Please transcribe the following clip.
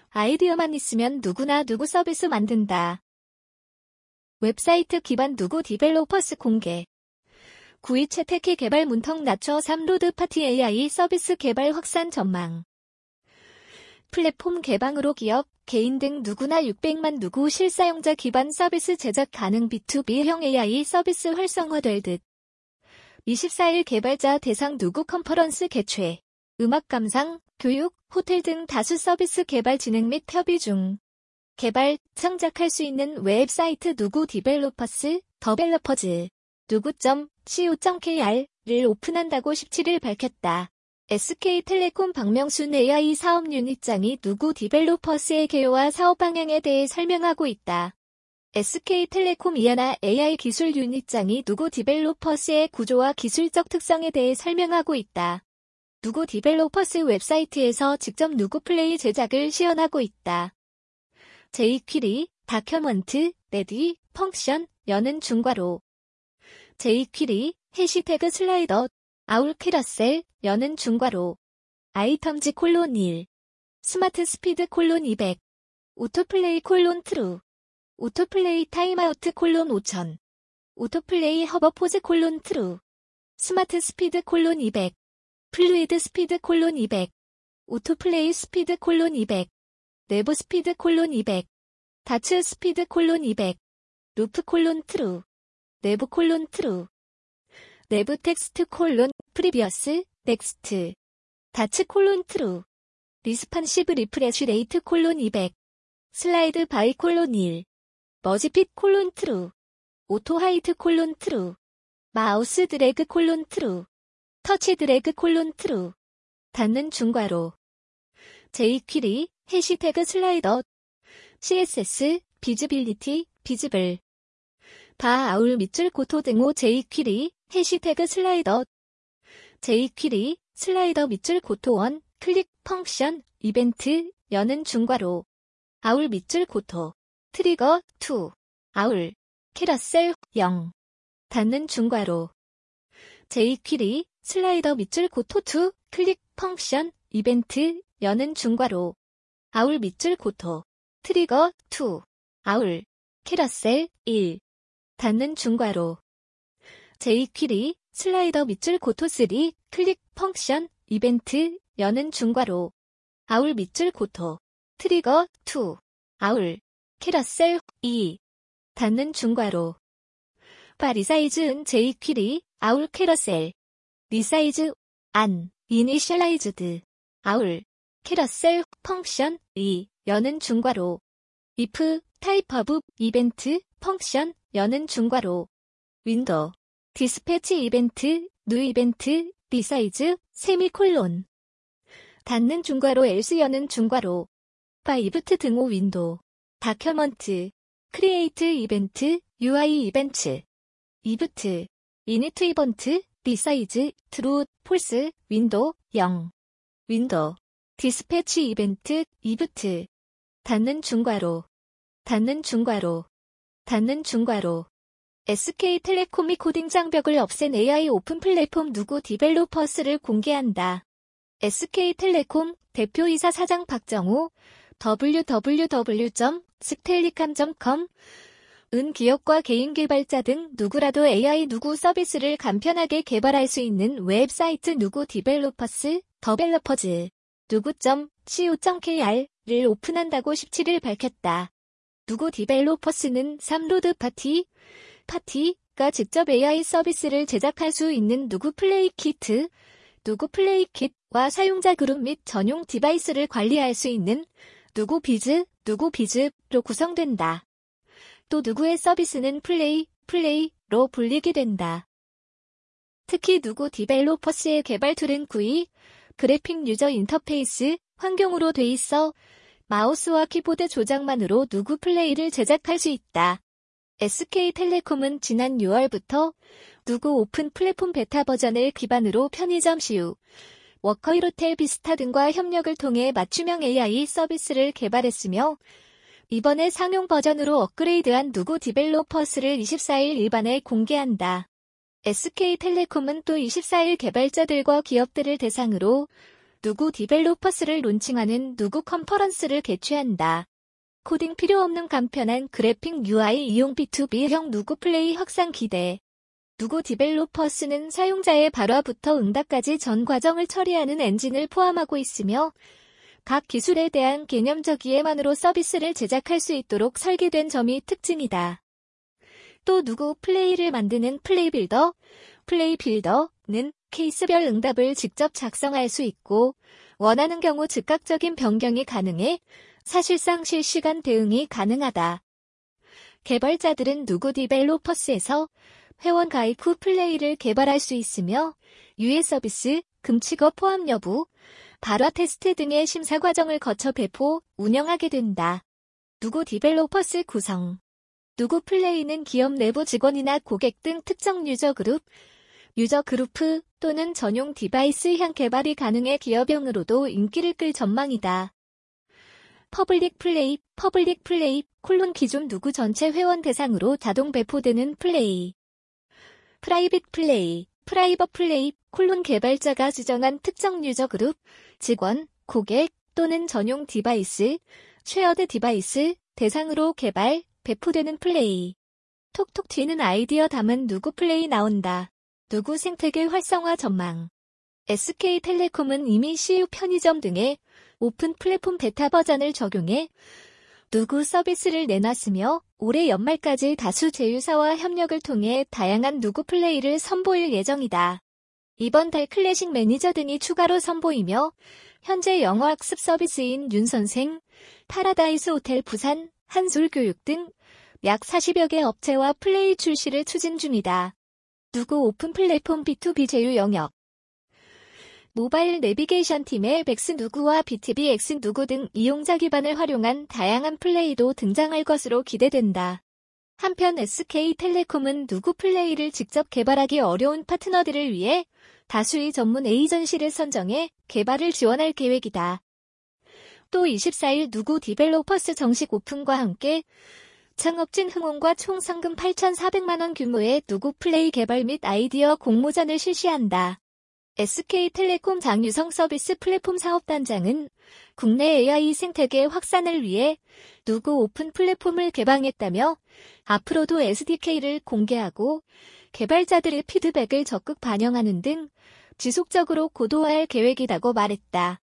아이디어만 있으면 누구나 누구 서비스 만든다. 웹사이트 기반 누구 디벨로퍼스 공개. 9위 채택키 개발 문턱 낮춰 3로드 파티 AI 서비스 개발 확산 전망. 플랫폼 개방으로 기업, 개인 등 누구나 600만 누구 실사용자 기반 서비스 제작 가능 B2B형 AI 서비스 활성화될 듯. 24일 개발자 대상 누구 컨퍼런스 개최. 음악 감상, 교육, 호텔 등 다수 서비스 개발 진행 및 협의 중. 개발, 창작할 수 있는 웹사이트 누구 디벨로퍼스, 더벨로퍼즈, 누구.co.kr을 오픈한다고 17일 밝혔다. SK텔레콤 박명순 AI 사업 유닛장이 누구 디벨로퍼스의 개요와 사업 방향에 대해 설명하고 있다. SK텔레콤 이하나 AI 기술 유닛장이 누구 디벨로퍼스의 구조와 기술적 특성에 대해 설명하고 있다. 누구 디벨로퍼스 웹사이트에서 직접 누구 플레이 제작을 시연하고 있다. jQuery, 다큐먼트, 레디, 펑션, 여는 중괄호. jQuery, 해시태그 슬라이더, 아울 캐러셀, 여는 중괄호. 아이텀즈 콜론 1. 스마트 스피드 콜론 200. 오토플레이 콜론 트루. 오토플레이 타임아우트 콜론 5000. 오토플레이 허버 포즈 콜론 트루. 스마트 스피드 콜론 200. 플루이드 스피드 콜론 200. 오토플레이 스피드 콜론 200. 내부 스피드 콜론 200. 다츠 스피드 콜론 200. 루프 콜론 트루. 내부 콜론 트루. 내부 텍스트 콜론 프리비어스 넥스트. 다츠 콜론 트루. 리스판시브 리프레쉬 레이트 콜론 200. 슬라이드 바이 콜론 1. 머지핏 콜론 트루. 오토 하이트 콜론 트루. 마우스 드래그 콜론 트루. 터치 드래그 콜론 트루. 닫는 중괄호. jQuery, 해시태그 슬라이더. CSS, 비즈빌리티, 비즈블. 바 아울 밑줄 고토 등호 jQuery, 해시태그 슬라이더. jQuery, 슬라이더 밑줄 고토 1, 클릭, 펑션, 이벤트, 여는 중괄호. 아울 밑줄 고토. 트리거, 2. 아울. 캐러셀, 0. 닫는 중괄호. jQuery, 슬라이더 밑줄 고토 2, 클릭, 펑션, 이벤트, 여는 중괄호. 아울 밑줄 고토. 트리거, 2. 아울. 캐러셀, 1. 닫는 중괄호. jQuery, 슬라이더 밑줄 고토 3, 클릭, 펑션, 이벤트, 여는 중괄호. 아울 밑줄 고토. 트리거, 2. 아울. 캐러셀, 2. 닫는 중괄호. 바 리사이즈 은 jQuery, 아울 캐러셀. 리사이즈, 안, 이니셜라이즈드. 아울. 캐러셀, 펑션, 2, 여는 중괄호. if, 타입 오브, 이벤트, 펑션, 여는 중괄호. 윈도우. 디스패치 이벤트, 뉴 이벤트, 리사이즈, 세미콜론. 닫는 중괄호 else 여는 중괄호. 바 이브트 등호 윈도우. 다큐먼트. 크리에이트 이벤트, UI 이벤트. 이브트. 이니트 이벤트, 리사이즈, 트루, 폴스, 윈도우, 0. 윈도우. 디스패치 이벤트, 이브트. 닫는 중괄호. 닫는 중괄호. 닫는 중괄호. SK텔레콤이 코딩 장벽을 없앤 AI 오픈 플랫폼 누구 디벨로퍼스를 공개한다. SK텔레콤 대표이사 사장 박정우 www.stellicam.com 은 기업과 개인 개발자 등 누구라도 AI 누구 서비스를 간편하게 개발할 수 있는 웹사이트 누구 디벨로퍼스, 더벨로퍼즈, 누구.co.kr을 오픈한다고 17일 밝혔다. 누구 디벨로퍼스는 3로드 파티가 직접 AI 서비스를 제작할 수 있는 누구 플레이 키트, 누구 플레이 킷과 사용자 그룹 및 전용 디바이스를 관리할 수 있는 누구 비즈로 구성된다. 또 누구의 서비스는 플레이로 불리게 된다. 특히 누구 디벨로퍼스의 개발 툴은 GUI, 그래픽 유저 인터페이스, 환경으로 돼 있어 마우스와 키보드 조작만으로 누구 플레이를 제작할 수 있다. SK텔레콤은 지난 6월부터 누구 오픈 플랫폼 베타 버전을 기반으로 편의점 CU, 워커힐 호텔 비스타 등과 협력을 통해 맞춤형 AI 서비스를 개발했으며 이번에 상용 버전으로 업그레이드한 누구 디벨로퍼스를 24일 일반에 공개한다. SK텔레콤은 또 24일 개발자들과 기업들을 대상으로 누구 디벨로퍼스를 론칭하는 누구 컨퍼런스를 개최한다. 코딩 필요 없는 간편한 그래픽 UI 이용 B2B형 누구 플레이 확산 기대. 누구 디벨로퍼스는 사용자의 발화부터 응답까지 전 과정을 처리하는 엔진을 포함하고 있으며 각 기술에 대한 개념적 이해만으로 서비스를 제작할 수 있도록 설계된 점이 특징이다. 또 누구 플레이를 만드는 플레이 빌더는 케이스별 응답을 직접 작성할 수 있고 원하는 경우 즉각적인 변경이 가능해 사실상 실시간 대응이 가능하다. 개발자들은 누구 디벨로퍼스에서 회원 가입 후 플레이를 개발할 수 있으며 유예 서비스, 금칙어 포함 여부, 발화 테스트 등의 심사 과정을 거쳐 배포, 운영하게 된다. 누구 디벨로퍼스 구성. 누구 플레이는 기업 내부 직원이나 고객 등 특정 유저 그룹 또는 전용 디바이스향 개발이 가능해 기업용으로도 인기를 끌 전망이다. 퍼블릭 플레이, 기존 누구 전체 회원 대상으로 자동 배포되는 플레이. 프라이빗 플레이, 개발자가 지정한 특정 유저 그룹, 직원, 고객 또는 전용 디바이스, 쉐어드 디바이스 대상으로 개발, 배포되는 플레이. 톡톡 튀는 아이디어 담은 누구 플레이 나온다. 누구 생태계 활성화 전망. SK텔레콤은 이미 CU 편의점 등의 오픈 플랫폼 베타 버전을 적용해 누구 서비스를 내놨으며 올해 연말까지 다수 제휴사와 협력을 통해 다양한 누구 플레이를 선보일 예정이다. 이번 달 클래식 매니저 등이 추가로 선보이며 현재 영어학습 서비스인 윤선생, 파라다이스 호텔 부산, 한솔교육 등 약 40여 개 업체와 플레이 출시를 추진 중이다. 누구 오픈 플랫폼 B2B 제휴 영역. 모바일 내비게이션 팀의 백스누구와 BTBX누구 등 이용자 기반을 활용한 다양한 플레이도 등장할 것으로 기대된다. 한편 SK텔레콤은 누구 플레이를 직접 개발하기 어려운 파트너들을 위해 다수의 전문 에이전시를 선정해 개발을 지원할 계획이다. 또 24일 누구 디벨로퍼스 정식 오픈과 함께 창업진 흥원과 총 상금 8,400만 원 규모의 누구 플레이 개발 및 아이디어 공모전을 실시한다. SK텔레콤 장유성 서비스 플랫폼 사업단장은 국내 AI 생태계 확산을 위해 누구 오픈 플랫폼을 개방했다며 앞으로도 SDK를 공개하고 개발자들의 피드백을 적극 반영하는 등 지속적으로 고도화할 계획이라고 말했다.